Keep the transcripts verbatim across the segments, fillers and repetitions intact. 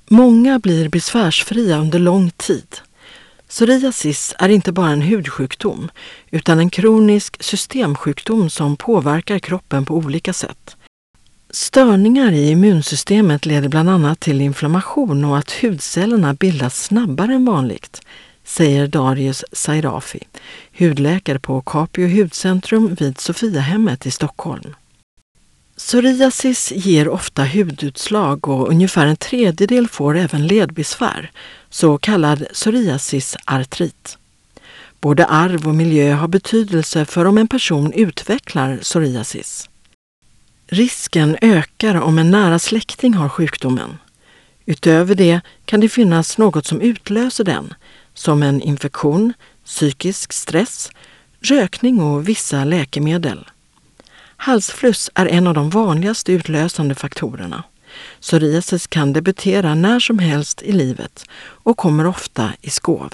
Många blir besvärsfria under lång tid. Psoriasis är inte bara en hudsjukdom utan en kronisk systemsjukdom som påverkar kroppen på olika sätt. Störningar i immunsystemet leder bland annat till inflammation och att hudcellerna bildas snabbare än vanligt, säger Darius Zairafi, hudläkare på Capio hudcentrum vid Sofiahemmet i Stockholm. Psoriasis ger ofta hudutslag och ungefär en tredjedel får även ledbesvär, så kallad psoriasisartrit. Både arv och miljö har betydelse för om en person utvecklar psoriasis. Risken ökar om en nära släkting har sjukdomen. Utöver det kan det finnas något som utlöser den, som en infektion, psykisk stress, rökning och vissa läkemedel. Halsfluss är en av de vanligaste utlösande faktorerna. Psoriasis kan debutera när som helst i livet och kommer ofta i skov.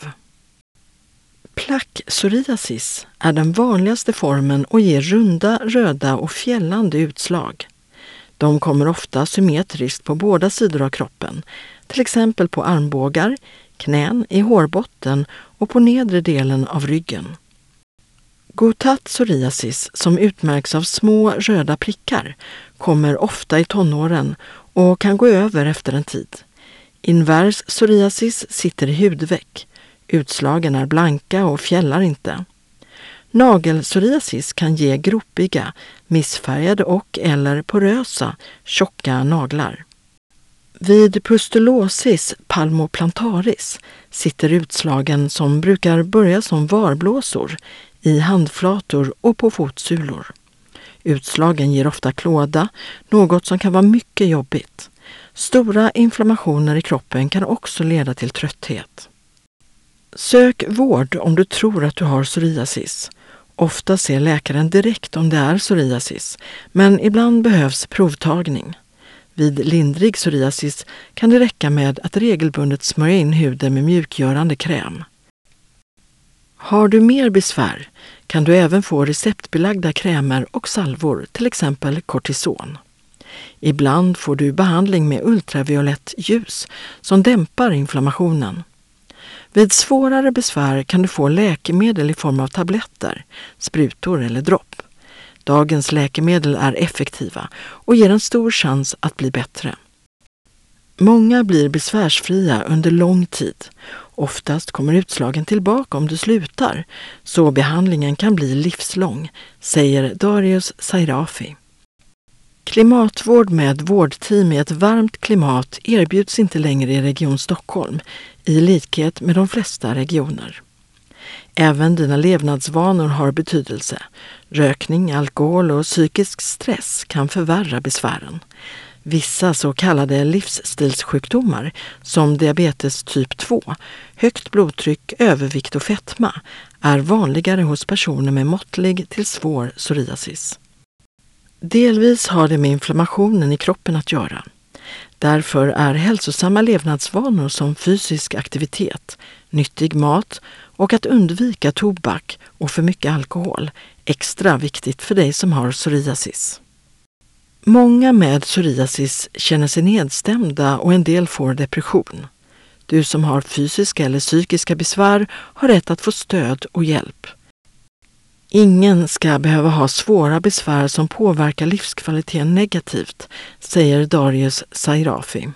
Plack-psoriasis är den vanligaste formen och ger runda, röda och fjällande utslag. De kommer ofta symmetriskt på båda sidor av kroppen, till exempel på armbågar, knän, i hårbotten och på nedre delen av ryggen. Gothat psoriasis, som utmärks av små röda prickar, kommer ofta i tonåren och kan gå över efter en tid. Invers psoriasis sitter i hudveck. Utslagen är blanka och fjällar inte. Nagelpsoriasis kan ge gropiga, missfärgade och eller porösa, tjocka naglar. Vid pustulosis palmoplantaris sitter utslagen som brukar börja som varblåsor i handflator och på fotsulor. Utslagen ger ofta klåda, något som kan vara mycket jobbigt. Stora inflammationer i kroppen kan också leda till trötthet. Sök vård om du tror att du har psoriasis. Ofta ser läkaren direkt om det är psoriasis, men ibland behövs provtagning. Vid lindrig psoriasis kan det räcka med att regelbundet smörja in huden med mjukgörande kräm. Har du mer besvär kan du även få receptbelagda krämer och salvor, till exempel kortison. Ibland får du behandling med ultraviolett ljus som dämpar inflammationen. Vid svårare besvär kan du få läkemedel i form av tabletter, sprutor eller dropp. Dagens läkemedel är effektiva och ger en stor chans att bli bättre. Många blir besvärsfria under lång tid. Oftast kommer utslagen tillbaka om du slutar, så behandlingen kan bli livslång, säger Darius Zairafi. Klimatvård med vårdteam i ett varmt klimat erbjuds inte längre i Region Stockholm, i likhet med de flesta regioner. Även dina levnadsvanor har betydelse. Rökning, alkohol och psykisk stress kan förvärra besvären. Vissa så kallade livsstilssjukdomar som diabetes typ två, högt blodtryck, övervikt och fetma är vanligare hos personer med måttlig till svår psoriasis. Delvis har det med inflammationen i kroppen att göra. Därför är hälsosamma levnadsvanor som fysisk aktivitet, nyttig mat och att undvika tobak och för mycket alkohol extra viktigt för dig som har psoriasis. Många med psoriasis känner sig nedstämda och en del får depression. Du som har fysiska eller psykiska besvär har rätt att få stöd och hjälp. Ingen ska behöva ha svåra besvär som påverkar livskvaliteten negativt, säger Darius Zairafi.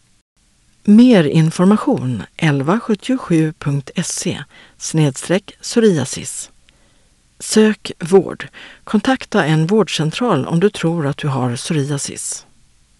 Mer information elva sjuttiosju punkt se snedstreck psoriasis. Sök vård. Kontakta en vårdcentral om du tror att du har psoriasis.